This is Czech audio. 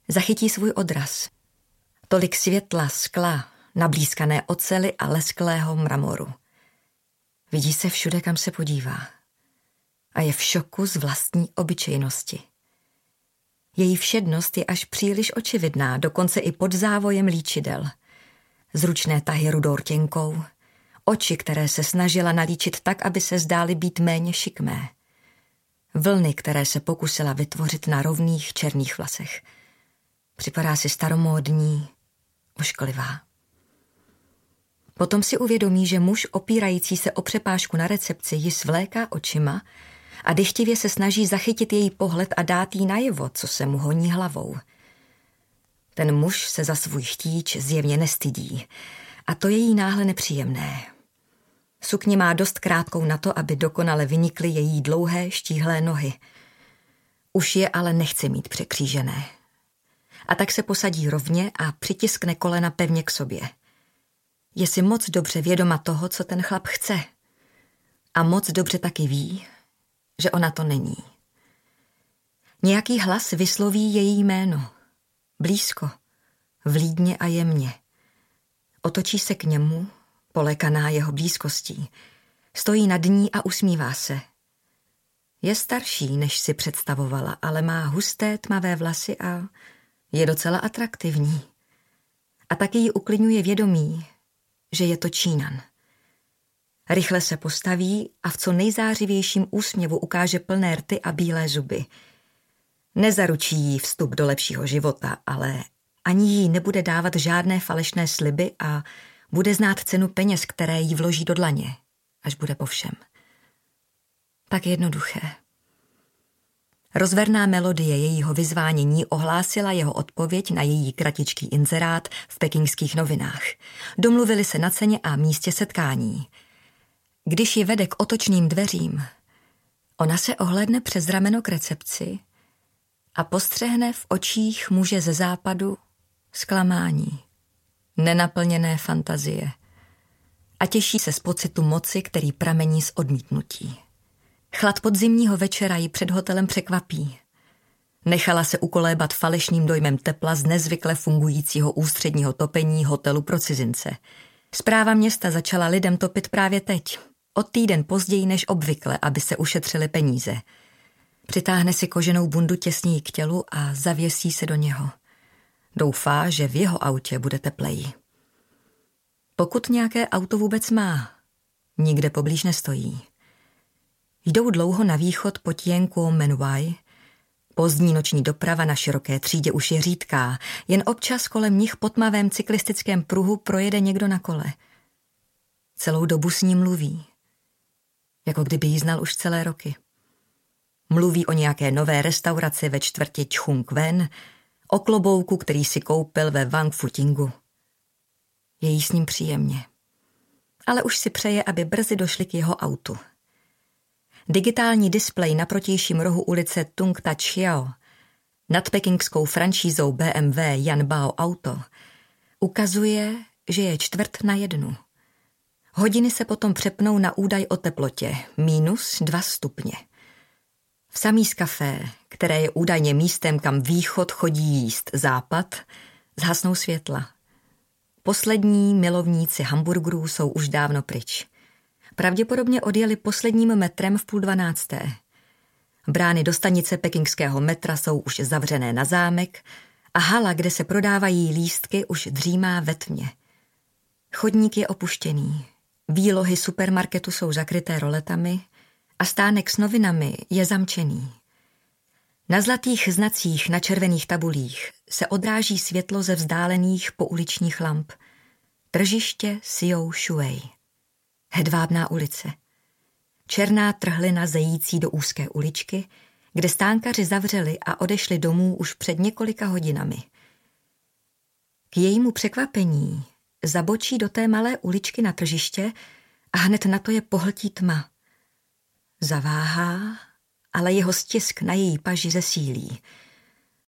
Zachytí svůj odraz. Tolik světla, skla, nablízkané oceli a lesklého mramoru. Vidí se všude, kam se podívá. A je v šoku z vlastní obyčejnosti. Její všednost je až příliš očividná, dokonce i pod závojem líčidel. Zručné tahy rudou rtěnkou, oči, které se snažila nalíčit tak, aby se zdály být méně šikmé. Vlny, které se pokusila vytvořit na rovných černých vlasech. Připadá si staromódní, ošklivá. Potom si uvědomí, že muž opírající se o přepážku na recepci ji svléká očima a dychtivě se snaží zachytit její pohled a dát jí najevo, co se mu honí hlavou. Ten muž se za svůj chtíč zjevně nestydí a to je jí náhle nepříjemné. Sukni má dost krátkou na to, aby dokonale vynikly její dlouhé, štíhlé nohy. Už je ale nechce mít překřížené. A tak se posadí rovně a přitiskne kolena pevně k sobě. Je si moc dobře vědoma toho, co ten chlap chce. A moc dobře taky ví, že ona to není. Nějaký hlas vysloví její jméno. Blízko, vlídně a jemně. Otočí se k němu, polekaná jeho blízkostí. Stojí nad ní a usmívá se. Je starší, než si představovala, ale má husté tmavé vlasy a je docela atraktivní. A taky ji uklidňuje vědomí, že je to Čínan. Rychle se postaví a v co nejzářivějším úsměvu ukáže plné rty a bílé zuby. Nezaručí jí vstup do lepšího života, ale ani jí nebude dávat žádné falešné sliby a bude znát cenu peněz, které jí vloží do dlaně, až bude po všem. Tak jednoduché. Rozverná melodie jejího vyzvánění ohlásila jeho odpověď na její kratičký inzerát v pekingských novinách. Domluvili se na ceně a místě setkání. Když ji vede k otočným dveřím, ona se ohlédne přes rameno k recepci a postřehne v očích muže ze západu zklamání, nenaplněné fantazie a těší se z pocitu moci, který pramení z odmítnutí. Chlad podzimního večera ji před hotelem překvapí. Nechala se ukolébat falešným dojmem tepla z nezvykle fungujícího ústředního topení hotelu pro cizince. Správa města začala lidem topit právě teď, o týden později než obvykle, aby se ušetřili peníze. Přitáhne si koženou bundu těsněji k tělu a zavěsí se do něho. Doufá, že v jeho autě bude tepleji. Pokud nějaké auto vůbec má, nikde poblíž nestojí. Jdou dlouho na východ po Tien Kuo Men Wai. Pozdní noční doprava na široké třídě už je řídká, jen občas kolem nich po tmavém cyklistickém pruhu projede někdo na kole. Celou dobu s ní mluví, jako kdyby jí znal už celé roky. Mluví o nějaké nové restauraci ve čtvrti Chhung Wen, o klobouku, který si koupil ve Wang Futingu. Je jí s ním příjemně. Ale už si přeje, aby brzy došli k jeho autu. Digitální displej na protějším rohu ulice Tung Ta Chiao nad pekingskou franšízou BMW Yanbao Auto ukazuje, že je 1:45. Hodiny se potom přepnou na údaj o teplotě -2 stupně. V samý kafé, které je údajně místem, kam východ chodí jíst západ, zhasnou světla. Poslední milovníci hamburgerů jsou už dávno pryč. Pravděpodobně odjeli posledním metrem v 11:30. Brány do stanice pekingského metra jsou už zavřené na zámek a hala, kde se prodávají lístky, už dřímá ve tmě. Chodník je opuštěný, výlohy supermarketu jsou zakryté roletami a stánek s novinami je zamčený. Na zlatých znacích na červených tabulích se odráží světlo ze vzdálených pouličních lamp. Tržiště Xiao Shui. Hedvábná ulice. Černá trhlina zející do úzké uličky, kde stánkaři zavřeli a odešli domů už před několika hodinami. K jejímu překvapení zabočí do té malé uličky na tržiště a hned na to je pohltí tma. Zaváhá, ale jeho stisk na její paži zesílí.